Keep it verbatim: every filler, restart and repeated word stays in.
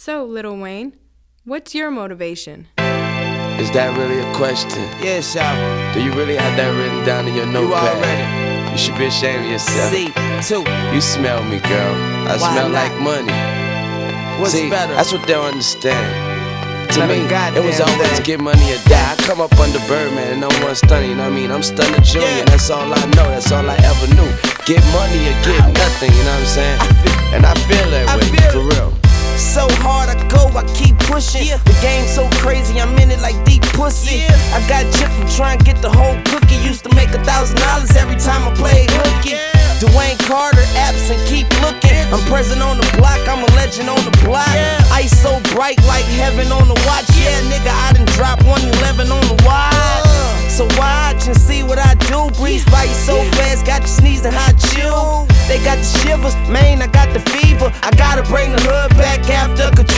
So, Lil Wayne, what's your motivation? Is that really a question? Yes, y'all. Do you really have that written down in your You notepad? already. You should be ashamed of yourself. C two. You smell me, girl. I Why smell not? like money. What's See, better? that's what they don't understand. To Not a me, goddamn it was always thing. get money or die. I come up under Birdman and no one stunning, you know what I mean? I'm Stunner Junior, Yeah. that's all I know, that's all I ever knew. Get money or get nothing, you know what I'm saying? I feel- And I feel that I way, feel for it. real. So hard I go, I keep pushing. Yeah. The game so crazy, I'm in it like deep pussy. Yeah. I got chips from trying to get the whole cookie. Used to make a thousand dollars every time I played hooky. Dwayne Carter, absent, keep looking. I'm present on the block, I'm a legend on the block. Yeah. Ice so bright like heaven on the watch. Yeah, nigga, I done dropped one eleven on the wide. So watch and see what I do. Breeze by you so fast, got you sneezing hot chill. They got the shivers, man, I got the fever. I gotta bring the hood back after Katrina.